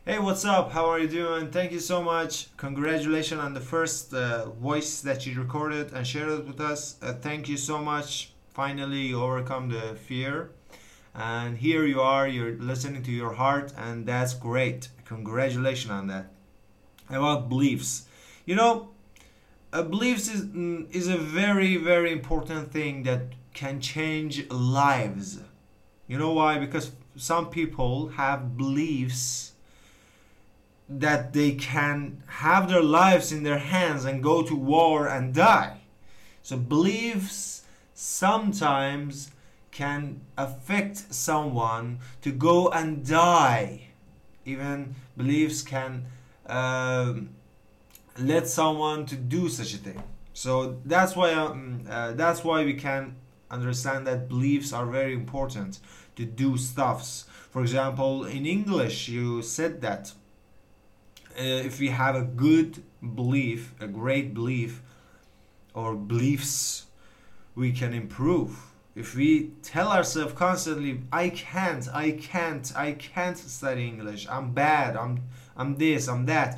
Hey, what's up? How are you doing? Thank you so much. Congratulations on the first voice that you recorded and shared it with us. Thank you so much. Finally, you overcome the fear. And here you are, you're listening to your heart, and that's great. Congratulations on that. About beliefs. You know, beliefs is a very, very important thing that can change lives. You know why? Because some people have beliefs that they can have their lives in their hands and go to war and die. So beliefs sometimes can affect someone to go and die. Even beliefs can um let someone to do such a thing. So that's why we can understand that beliefs are very important to do stuffs. For example, in English, you said that if we have a good belief, a great belief, or beliefs, we can improve. If we tell ourselves constantly, I can't study English. I'm bad. I'm this. I'm that.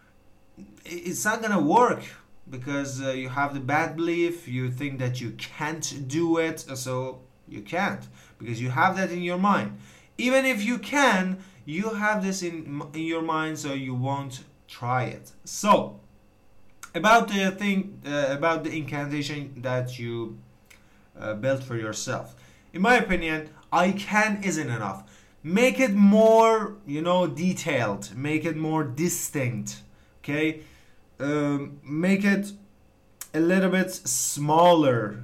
It's not gonna work because you have the bad belief. You think that you can't do it, so you can't because you have that in your mind. Even if you can, you have this in your mind, so you won't try it. So about the thing, about the incantation that you built for yourself. In my opinion, I can isn't enough. Make it more, detailed. Make it more distinct. Okay, make it a little bit smaller,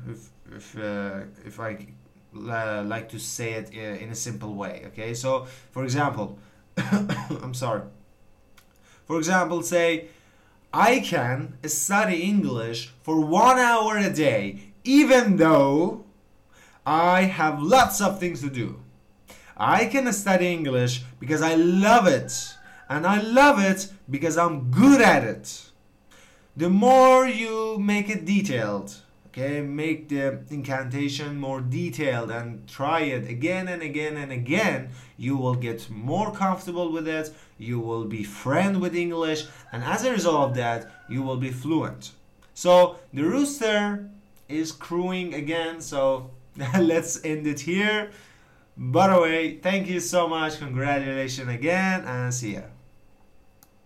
if I like to say it in a simple way. Okay, so for example, I'm sorry. For example, say I can study English for 1 hour a day, even though I have lots of things to do. I can study English because I love it, and I love it because I'm good at it. The more you make it detailed, okay, make the incantation more detailed and try it again and again and again, you will get more comfortable with it. You will be friend with English, and as a result of that, you will be fluent. So the rooster is crowing again, so let's end it here. By the way, thank you so much. Congratulations again, and see ya.